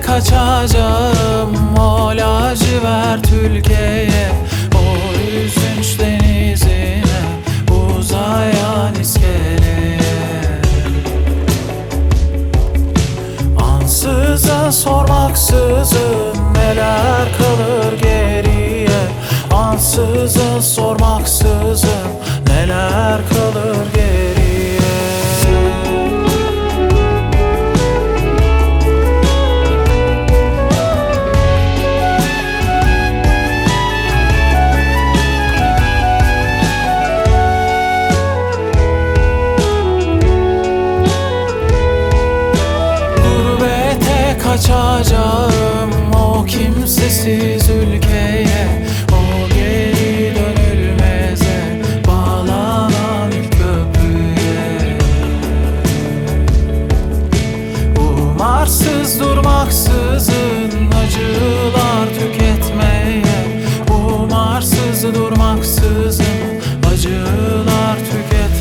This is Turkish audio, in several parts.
kaçacağım o lacivert ülkeye, o üzünç denizine uzayan iskeleye. Ansızın sormaksızın neler kalır geriye, ansızın sormaksızın neler kalır geriye. Kaçacağım o kimsesiz ülkeye, o geri dönülmeze bağlanan ilk köprüye. Umarsız durmaksızın acılar tüketmeye, umarsız durmaksızın acılar tüketmeye.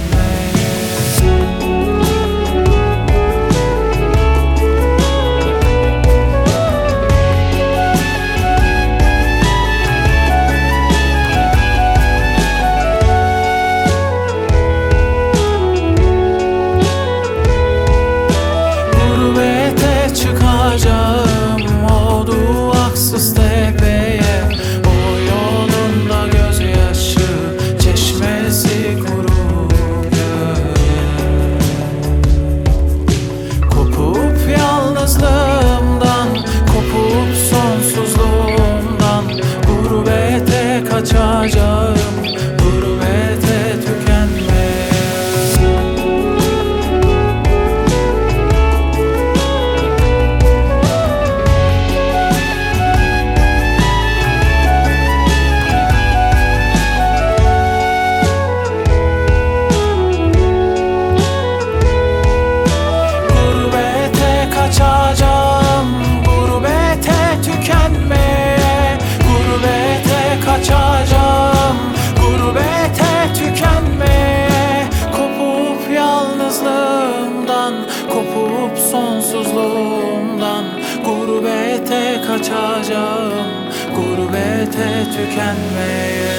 O duaksız tepeye, o yolunda gözyaşı çeşmesi kurup kopup yalnızlığımdan, kopup sonsuzluğumdan gurbete kaçacağım, gurbete tükenmeye. Kaçacağım gurbete tükenmeye, gurbete kaçacağım, gurbete tükenmeye. Kopup yalnızlığımdan, kopup sonsuzluğumdan gurbete kaçacağım, gurbete tükenmeye.